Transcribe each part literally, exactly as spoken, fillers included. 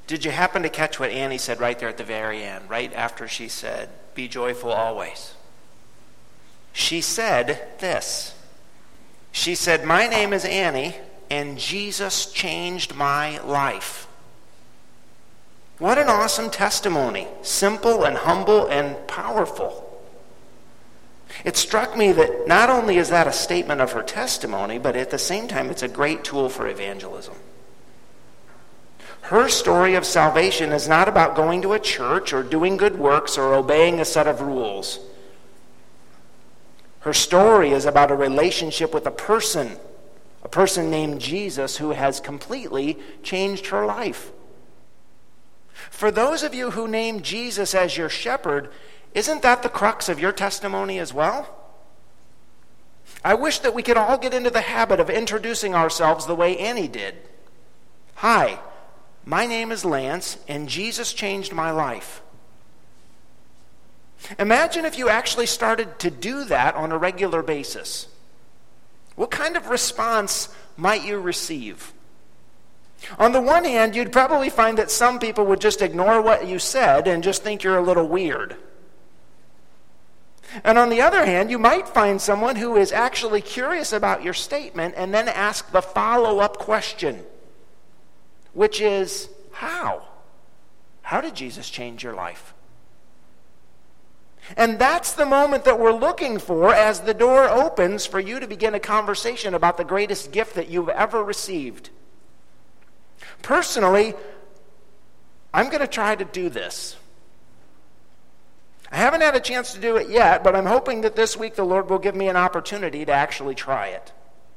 Did you happen to catch what Annie said right there at the very end, right after she said, "Be joyful always"? She said this. She said, "My name is Annie, and Jesus changed my life." What an awesome testimony. Simple and humble and powerful. It struck me that not only is that a statement of her testimony, but at the same time it's a great tool for evangelism. Her story of salvation is not about going to a church or doing good works or obeying a set of rules. Her story is about a relationship with a person, a person named Jesus who has completely changed her life. For those of you who name Jesus as your shepherd, isn't that the crux of your testimony as well? I wish that we could all get into the habit of introducing ourselves the way Annie did. "Hi, my name is Lance, and Jesus changed my life." Imagine if you actually started to do that on a regular basis. What kind of response might you receive? On the one hand, you'd probably find that some people would just ignore what you said and just think you're a little weird. And on the other hand, you might find someone who is actually curious about your statement and then ask the follow-up question, which is, how? How did Jesus change your life? And that's the moment that we're looking for as the door opens for you to begin a conversation about the greatest gift that you've ever received. Personally, I'm going to try to do this. I haven't had a chance to do it yet, but I'm hoping that this week the Lord will give me an opportunity to actually try it.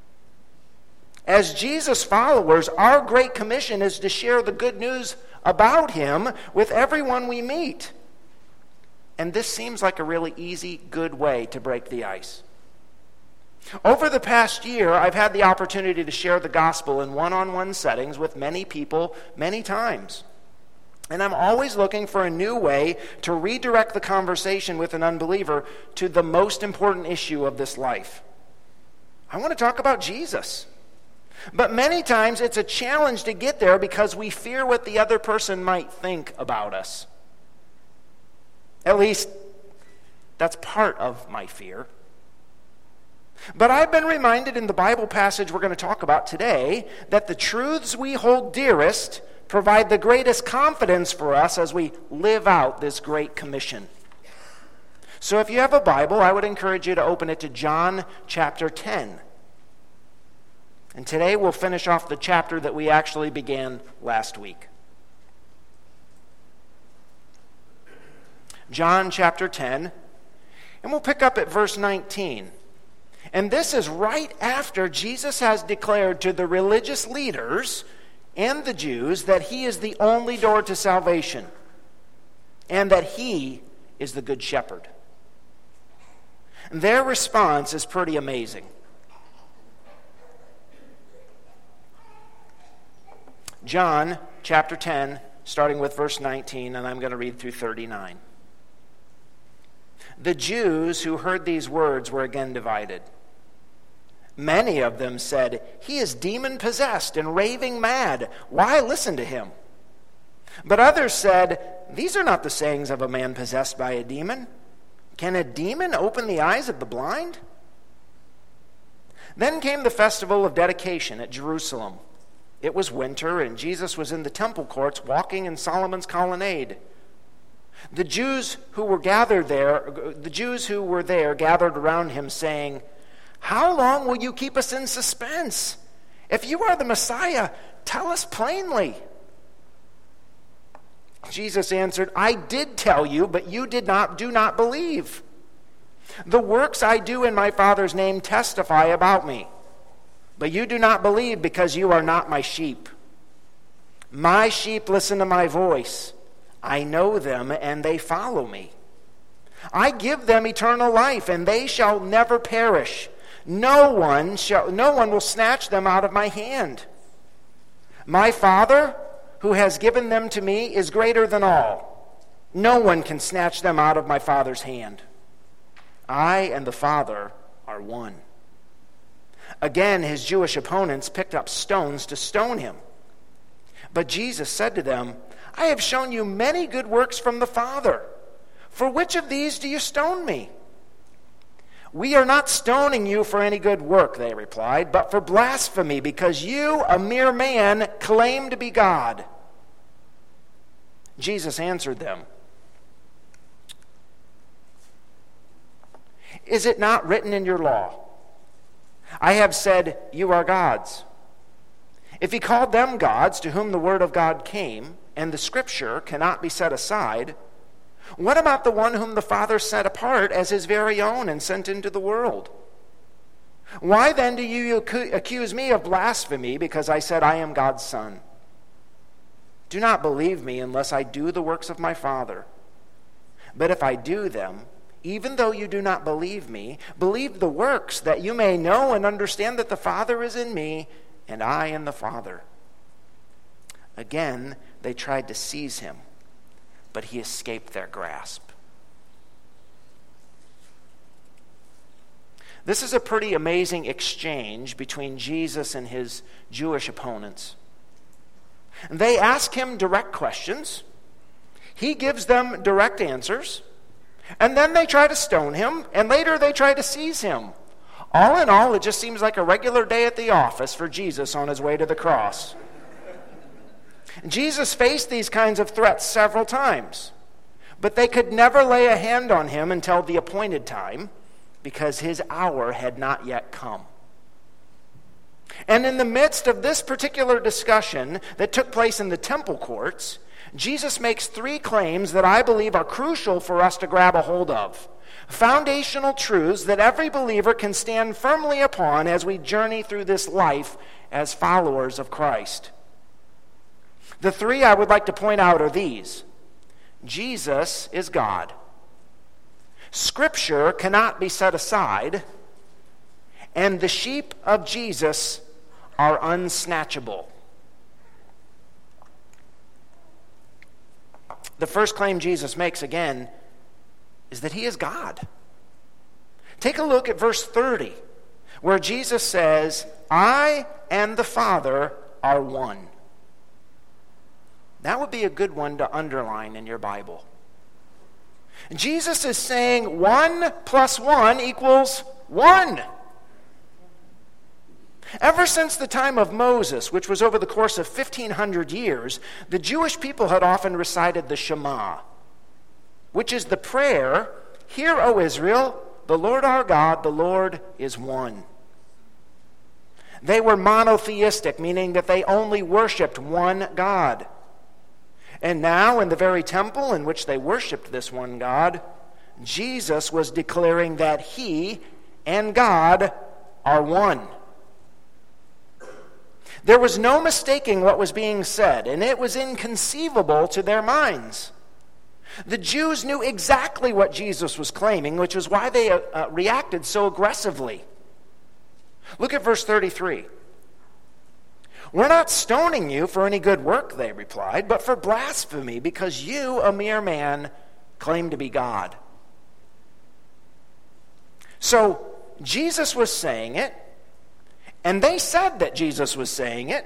As Jesus followers, our great commission is to share the good news about him with everyone we meet. And this seems like a really easy, good way to break the ice. Over the past year, I've had the opportunity to share the gospel in one-on-one settings with many people many times. And I'm always looking for a new way to redirect the conversation with an unbeliever to the most important issue of this life. I want to talk about Jesus. But many times it's a challenge to get there because we fear what the other person might think about us. At least, that's part of my fear. But I've been reminded in the Bible passage we're going to talk about today that the truths we hold dearest provide the greatest confidence for us as we live out this great commission. So if you have a Bible, I would encourage you to open it to John chapter ten. And today we'll finish off the chapter that we actually began last week. John chapter ten, and we'll pick up at verse nineteen. And this is right after Jesus has declared to the religious leaders and the Jews that he is the only door to salvation and that he is the good shepherd. And their response is pretty amazing. John chapter ten, starting with verse nineteen, and I'm going to read through thirty-nine. The Jews who heard these words were again divided. Many of them said, "He is demon-possessed and raving mad. Why listen to him?" But others said, "These are not the sayings of a man possessed by a demon. Can a demon open the eyes of the blind?" Then came the festival of dedication at Jerusalem. It was winter, and Jesus was in the temple courts walking in Solomon's colonnade. The Jews who were gathered there, the Jews who were there gathered around him, saying, "How long will you keep us in suspense? If you are the Messiah, tell us plainly." Jesus answered, "I did tell you, but you did not do not believe. The works I do in my Father's name testify about me, but you do not believe because you are not my sheep. My sheep listen to my voice. I know them, and they follow me. I give them eternal life, and they shall never perish. No one shall, no one will snatch them out of my hand. My Father, who has given them to me, is greater than all. No one can snatch them out of my Father's hand. I and the Father are one." Again, his Jewish opponents picked up stones to stone him. But Jesus said to them, I have shown you many good works from the Father. For which of these do you stone me? We are not stoning you for any good work, they replied, but for blasphemy, because you, a mere man, claim to be God. Jesus answered them, Is it not written in your law, I have said, you are gods? If he called them gods to whom the word of God came, and the scripture cannot be set aside, what about the one whom the Father set apart as his very own and sent into the world? Why then do you accuse me of blasphemy because I said I am God's son? Do not believe me unless I do the works of my Father. But if I do them, even though you do not believe me, believe the works, that you may know and understand that the Father is in me, and I in the Father. Again, they tried to seize him, but he escaped their grasp. This is a pretty amazing exchange between Jesus and his Jewish opponents. They ask him direct questions. He gives them direct answers. And then they try to stone him, and later they try to seize him. All in all, it just seems like a regular day at the office for Jesus on his way to the cross. Jesus faced these kinds of threats several times, but they could never lay a hand on him until the appointed time, because his hour had not yet come. And in the midst of this particular discussion that took place in the temple courts, Jesus makes three claims that I believe are crucial for us to grab a hold of. Foundational truths that every believer can stand firmly upon as we journey through this life as followers of Christ. The three I would like to point out are these. Jesus is God. Scripture cannot be set aside. And the sheep of Jesus are unsnatchable. The first claim Jesus makes, again, is that he is God. Take a look at verse thirty, where Jesus says, I and the Father are one. That would be a good one to underline in your Bible. Jesus is saying one plus one equals one. Ever since the time of Moses, which was over the course of fifteen hundred years, the Jewish people had often recited the Shema, which is the prayer, Hear, O Israel, the Lord our God, the Lord is one. They were monotheistic, meaning that they only worshiped one God. And now, in the very temple in which they worshiped this one God, Jesus was declaring that he and God are one. There was no mistaking what was being said, and it was inconceivable to their minds. The Jews knew exactly what Jesus was claiming, which is why they uh, reacted so aggressively. Look at verse thirty-three. We're not stoning you for any good work, they replied, but for blasphemy, because you, a mere man, claim to be God. So, Jesus was saying it, and they said that Jesus was saying it.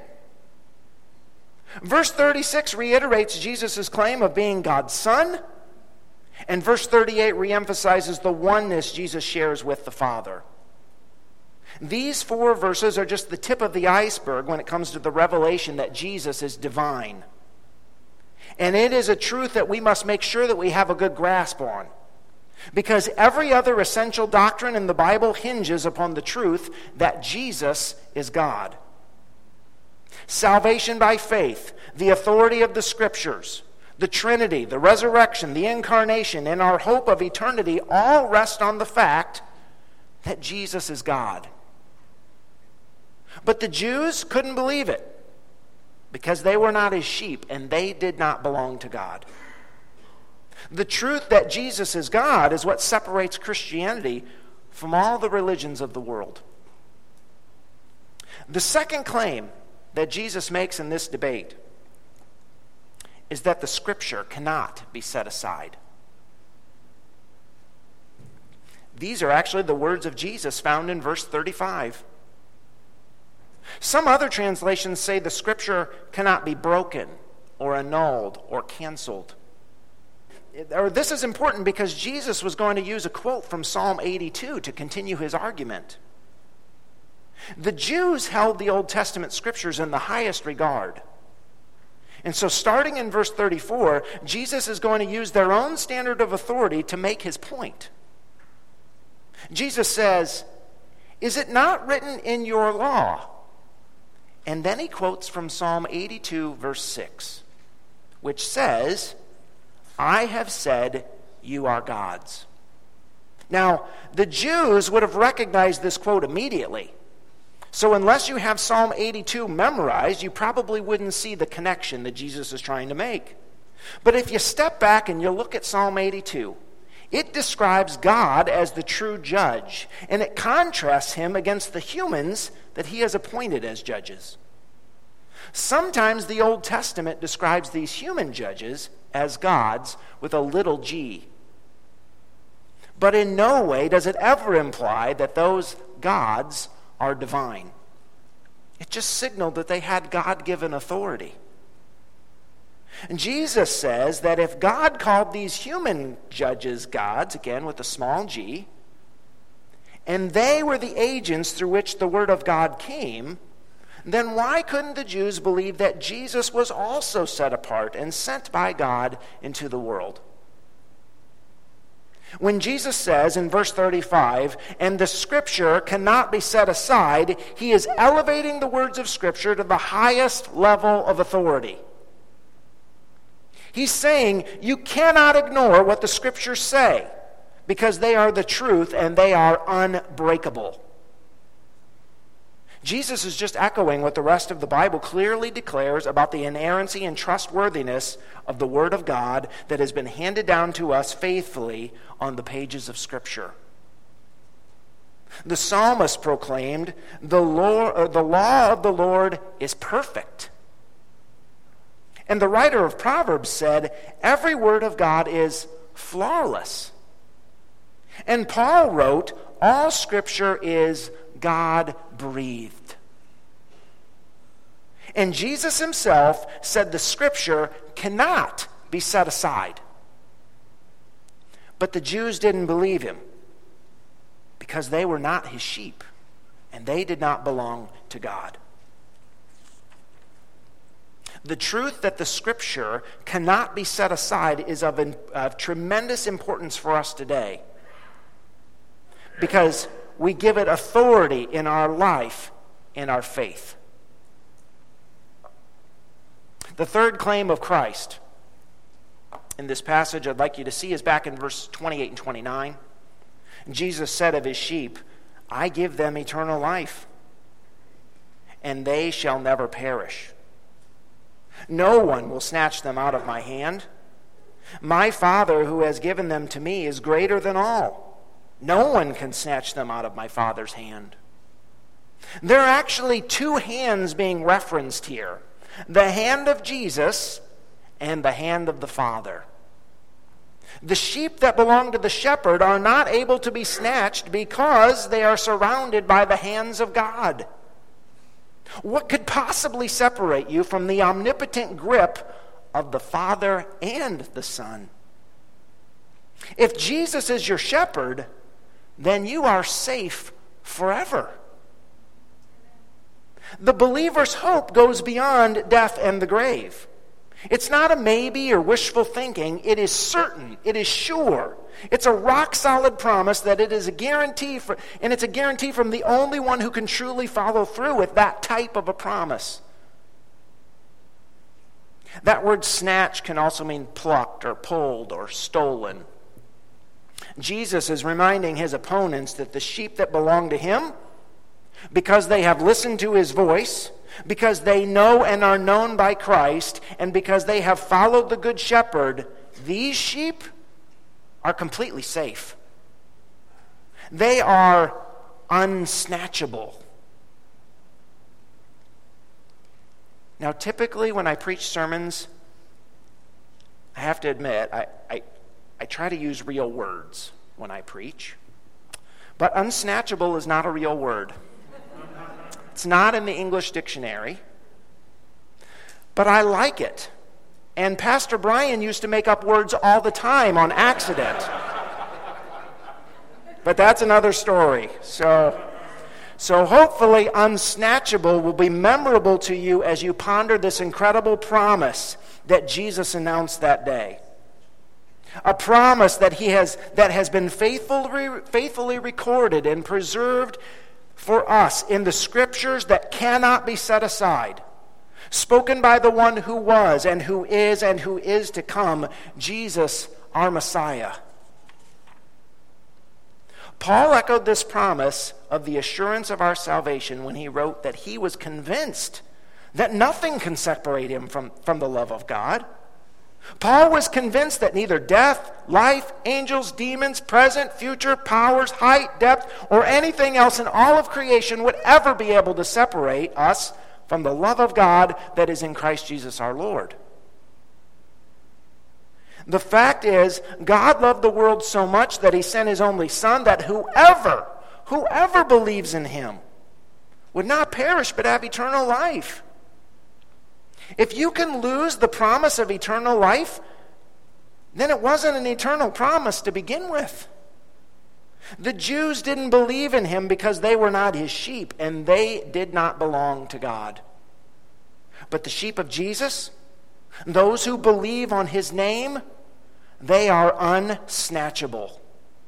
Verse thirty-six reiterates Jesus' claim of being God's Son, and verse thirty-eight reemphasizes the oneness Jesus shares with the Father. These four verses are just the tip of the iceberg when it comes to the revelation that Jesus is divine. And it is a truth that we must make sure that we have a good grasp on. Because every other essential doctrine in the Bible hinges upon the truth that Jesus is God. Salvation by faith, the authority of the Scriptures, the Trinity, the resurrection, the incarnation, and our hope of eternity all rest on the fact that Jesus is God. But the Jews couldn't believe it because they were not his sheep and they did not belong to God. The truth that Jesus is God is what separates Christianity from all the religions of the world. The second claim that Jesus makes in this debate is that the Scripture cannot be set aside. These are actually the words of Jesus found in verse thirty-five. Some other translations say the scripture cannot be broken or annulled or canceled. Or this is important because Jesus was going to use a quote from Psalm eighty-two to continue his argument. The Jews held the Old Testament scriptures in the highest regard. And so starting in verse thirty-four, Jesus is going to use their own standard of authority to make his point. Jesus says, "Is it not written in your law?" And then he quotes from Psalm eighty-two, verse six, which says, "I have said, you are gods." Now, the Jews would have recognized this quote immediately. So unless you have Psalm eighty-two memorized, you probably wouldn't see the connection that Jesus is trying to make. But if you step back and you look at Psalm eighty-two, it describes God as the true judge, and it contrasts him against the humans that he has appointed as judges. Sometimes the Old Testament describes these human judges as gods with a little g. But in no way does it ever imply that those gods are divine. It just signaled that they had God-given authority. And Jesus says that if God called these human judges gods, again with a small g, and they were the agents through which the word of God came, then why couldn't the Jews believe that Jesus was also set apart and sent by God into the world? When Jesus says in verse thirty-five, "And the scripture cannot be set aside," he is elevating the words of scripture to the highest level of authority. He's saying you cannot ignore what the scriptures say because they are the truth and they are unbreakable. Jesus is just echoing what the rest of the Bible clearly declares about the inerrancy and trustworthiness of the Word of God that has been handed down to us faithfully on the pages of Scripture. The psalmist proclaimed, the law, the law of the Lord is perfect. And the writer of Proverbs said, every word of God is flawless. And Paul wrote, all Scripture is God-breathed. And Jesus himself said the Scripture cannot be set aside. But the Jews didn't believe him because they were not his sheep and they did not belong to God. The truth that the Scripture cannot be set aside is of, of tremendous importance for us today because we give it authority in our life, in our faith. The third claim of Christ in this passage I'd like you to see is back in verse twenty-eight and twenty-nine. Jesus said of his sheep, I give them eternal life, and they shall never perish. No one will snatch them out of my hand. My Father who has given them to me is greater than all. No one can snatch them out of my Father's hand. There are actually two hands being referenced here. The hand of Jesus and the hand of the Father. The sheep that belong to the shepherd are not able to be snatched because they are surrounded by the hands of God. What could possibly separate you from the omnipotent grip of the Father and the Son? If Jesus is your shepherd, then you are safe forever. The believer's hope goes beyond death and the grave. It's not a maybe or wishful thinking. It is certain. It is sure. It's a rock-solid promise that it is a guarantee, for, and it's a guarantee from the only one who can truly follow through with that type of a promise. That word snatch can also mean plucked or pulled or stolen. Jesus is reminding his opponents that the sheep that belong to him, because they have listened to his voice, because they know and are known by Christ, and because they have followed the Good Shepherd, these sheep are completely safe. They are unsnatchable. Now, typically when I preach sermons, I have to admit, I, I, I try to use real words when I preach. But unsnatchable is not a real word. It's not in the English dictionary, but I like it. And Pastor Brian used to make up words all the time on accident. But that's another story. So, so hopefully unsnatchable will be memorable to you as you ponder this incredible promise that Jesus announced that day. A promise that he has that has been faithfully, faithfully recorded and preserved for us in the scriptures that cannot be set aside. Spoken by the one who was and who is and who is to come, Jesus, our Messiah. Paul echoed this promise of the assurance of our salvation when he wrote that he was convinced that nothing can separate him from, from the love of God. Paul was convinced that neither death, life, angels, demons, present, future, powers, height, depth, or anything else in all of creation would ever be able to separate us from the love of God that is in Christ Jesus our Lord. The fact is, God loved the world so much that he sent his only Son, that whoever, whoever believes in him would not perish but have eternal life. If you can lose the promise of eternal life, then it wasn't an eternal promise to begin with. The Jews didn't believe in him because they were not his sheep, and they did not belong to God. But the sheep of Jesus, those who believe on his name, they are unsnatchable.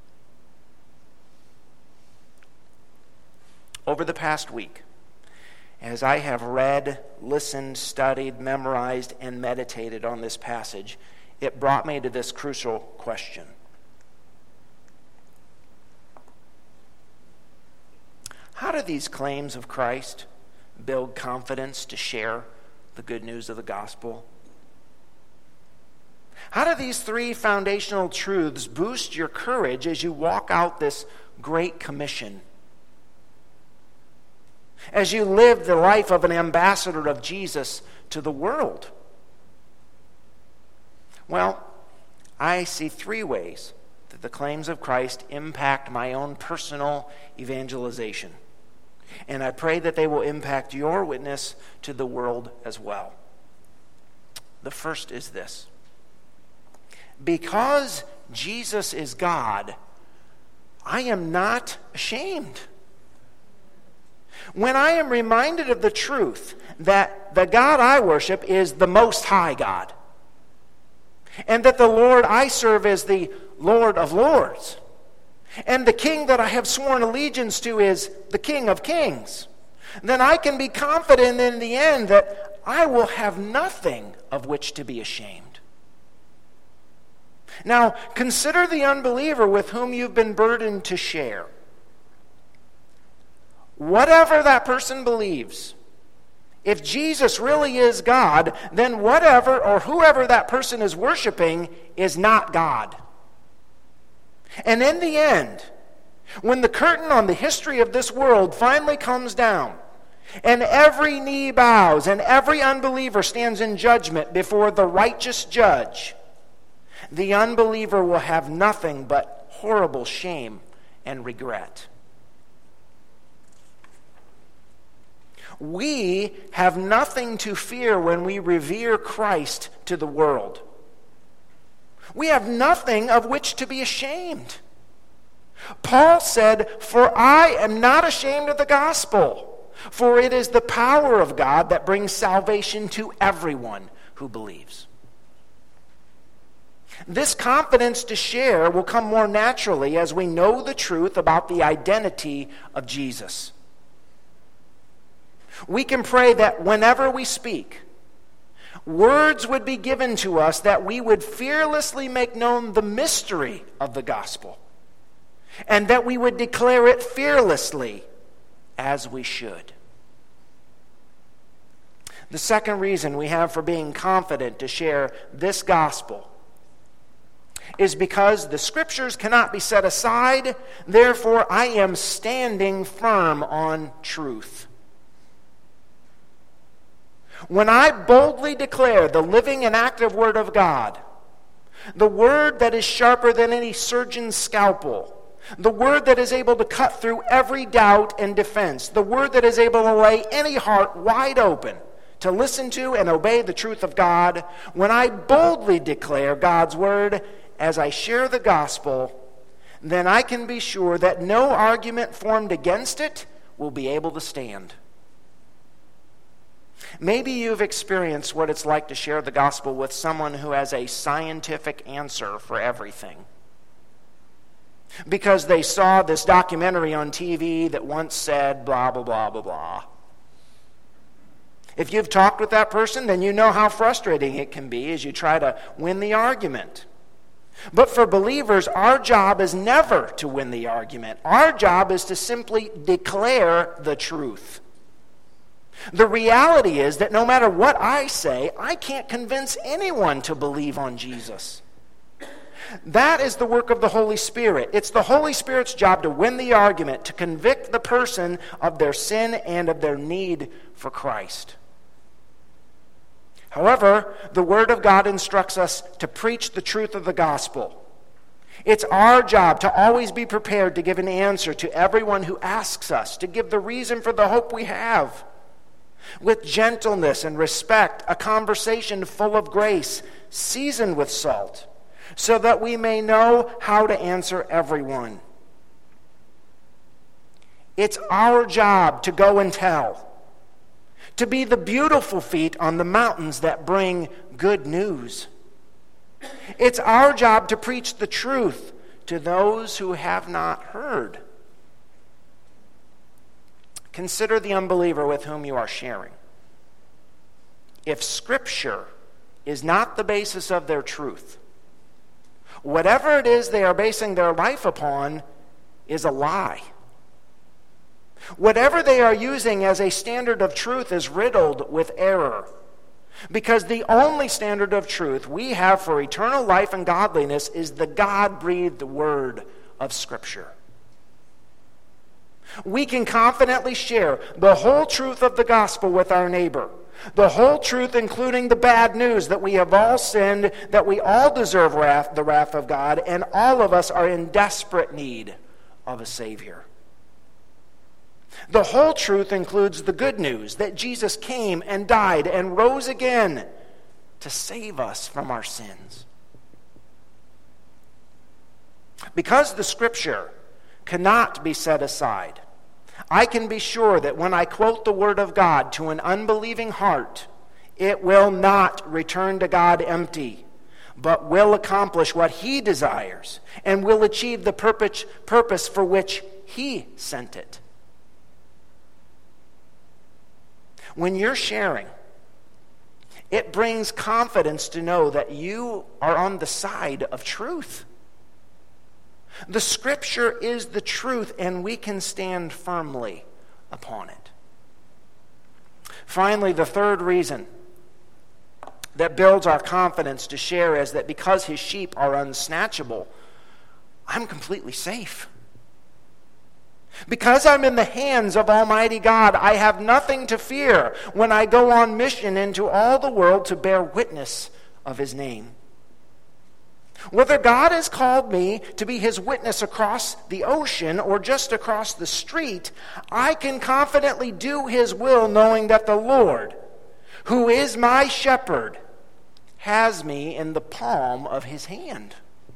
Over the past week, as I have read, listened, studied, memorized, and meditated on this passage, it brought me to this crucial question. How do these claims of Christ build confidence to share the good news of the gospel? How do these three foundational truths boost your courage as you walk out this great commission? As you live the life of an ambassador of Jesus to the world? Well, I see three ways that the claims of Christ impact my own personal evangelization. And I pray that they will impact your witness to the world as well. The first is this. Because Jesus is God, I am not ashamed. When I am reminded of the truth that the God I worship is the Most High God, and that the Lord I serve is the Lord of Lords, and the King that I have sworn allegiance to is the King of Kings, then I can be confident in the end that I will have nothing of which to be ashamed. Now, consider the unbeliever with whom you've been burdened to share. Whatever that person believes, if Jesus really is God, then whatever or whoever that person is worshiping is not God. And in the end, when the curtain on the history of this world finally comes down, and every knee bows and every unbeliever stands in judgment before the righteous judge, the unbeliever will have nothing but horrible shame and regret. We have nothing to fear when we revere Christ to the world. We have nothing of which to be ashamed. Paul said, "For I am not ashamed of the gospel, for it is the power of God that brings salvation to everyone who believes." This confidence to share will come more naturally as we know the truth about the identity of Jesus. We can pray that whenever we speak, words would be given to us that we would fearlessly make known the mystery of the gospel, and that we would declare it fearlessly as we should. The second reason we have for being confident to share this gospel is because the scriptures cannot be set aside, therefore I am standing firm on truth. When I boldly declare the living and active word of God, the word that is sharper than any surgeon's scalpel, The word that is able to cut through every doubt and defense. The word that is able to lay any heart wide open to listen to and obey the truth of God. When I boldly declare God's word as I share the gospel, then I can be sure that no argument formed against it will be able to stand. Maybe you've experienced what it's like to share the gospel with someone who has a scientific answer for everything, because they saw this documentary on T V that once said blah, blah, blah, blah, blah. If you've talked with that person, then you know how frustrating it can be as you try to win the argument. But for believers, our job is never to win the argument. Our job is to simply declare the truth. The reality is that no matter what I say, I can't convince anyone to believe on Jesus. That is the work of the Holy Spirit. It's the Holy Spirit's job to win the argument, to convict the person of their sin and of their need for Christ. However, the Word of God instructs us to preach the truth of the gospel. It's our job to always be prepared to give an answer to everyone who asks us, to give the reason for the hope we have. With gentleness and respect, a conversation full of grace, seasoned with salt, so that we may know how to answer everyone. It's our job to go and tell, to be the beautiful feet on the mountains that bring good news. It's our job to preach the truth to those who have not heard. Consider the unbeliever with whom you are sharing. If Scripture is not the basis of their truth, whatever it is they are basing their life upon is a lie. Whatever they are using as a standard of truth is riddled with error. Because the only standard of truth we have for eternal life and godliness is the God-breathed word of Scripture. We can confidently share the whole truth of the gospel with our neighbor. The whole truth, including the bad news that we have all sinned, that we all deserve wrath, the wrath of God, and all of us are in desperate need of a Savior. The whole truth includes the good news that Jesus came and died and rose again to save us from our sins. Because the Scripture cannot be set aside, I can be sure that when I quote the Word of God to an unbelieving heart, it will not return to God empty, but will accomplish what He desires and will achieve the purpose, purpose for which He sent it. When you're sharing, it brings confidence to know that you are on the side of truth. The Scripture is the truth, and we can stand firmly upon it. Finally, the third reason that builds our confidence to share is that because His sheep are unsnatchable, I'm completely safe. Because I'm in the hands of Almighty God, I have nothing to fear when I go on mission into all the world to bear witness of His name. Whether God has called me to be His witness across the ocean or just across the street, I can confidently do His will, knowing that the Lord, who is my shepherd, has me in the palm of His hand.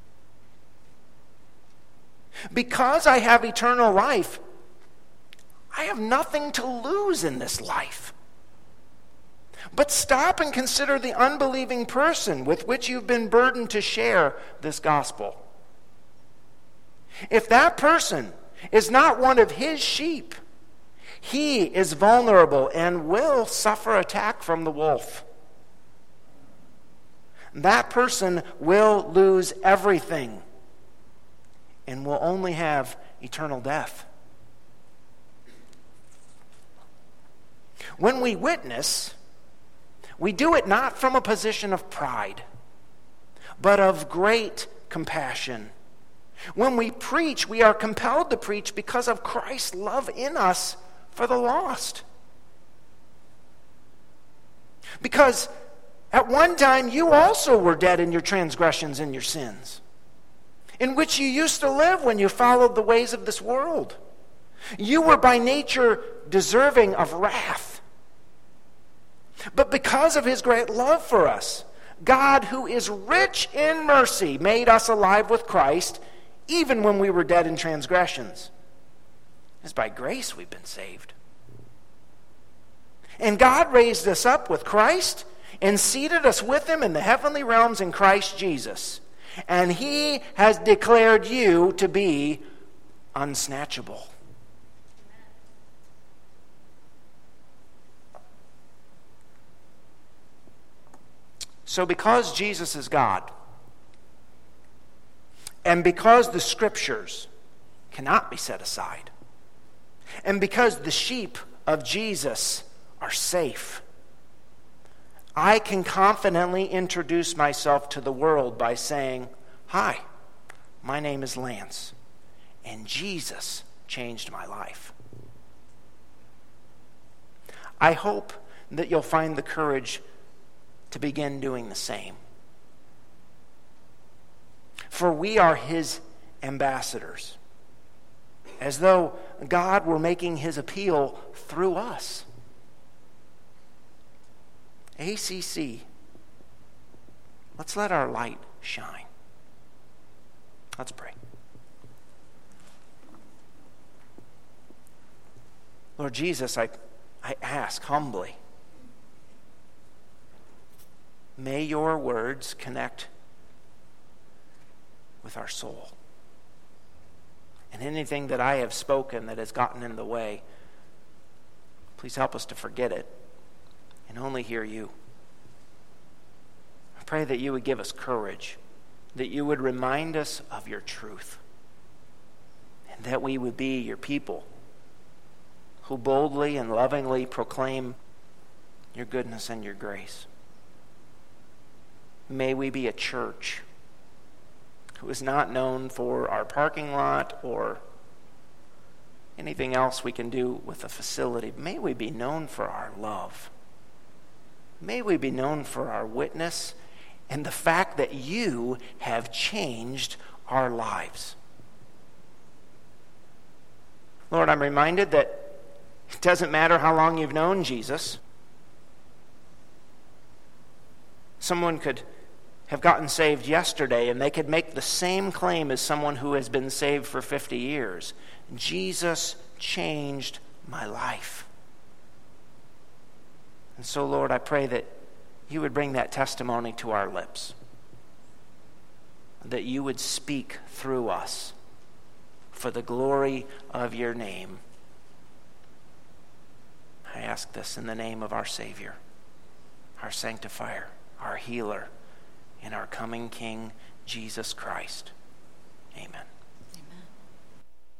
Because I have eternal life, I have nothing to lose in this life. But stop and consider the unbelieving person with which you've been burdened to share this gospel. If that person is not one of His sheep, he is vulnerable and will suffer attack from the wolf. That person will lose everything and will only have eternal death. When we witness, we do it not from a position of pride, but of great compassion. When we preach, we are compelled to preach because of Christ's love in us for the lost. Because at one time you also were dead in your transgressions and your sins. in which you used to live when you followed the ways of this world. You were by nature deserving of wrath. But because of his great love for us, God, who is rich in mercy, made us alive with Christ, even when we were dead in transgressions. It's by grace we've been saved. And God raised us up with Christ and seated us with him in the heavenly realms in Christ Jesus. And he has declared you to be unsnatchable. So because Jesus is God, and because the Scriptures cannot be set aside, and because the sheep of Jesus are safe, I can confidently introduce myself to the world by saying, "Hi, my name is Lance, and Jesus changed my life." I hope that you'll find the courage to begin doing the same. For we are his ambassadors, as though God were making his appeal through us. A C C, let's let our light shine. Let's pray. Lord Jesus, I, I ask humbly, may your words connect with our soul. And anything that I have spoken that has gotten in the way, please help us to forget it and only hear you. I pray that you would give us courage, that you would remind us of your truth, and that we would be your people who boldly and lovingly proclaim your goodness and your grace. May we be a church who is not known for our parking lot or anything else we can do with a facility. May we be known for our love. May we be known for our witness and the fact that you have changed our lives. Lord, I'm reminded that it doesn't matter how long you've known Jesus. Someone could have gotten saved yesterday, and they could make the same claim as someone who has been saved for fifty years. Jesus changed my life. And so, Lord, I pray that you would bring that testimony to our lips, that you would speak through us for the glory of your name. I ask this in the name of our Savior, our sanctifier, our healer, and our coming King, Jesus Christ. Amen.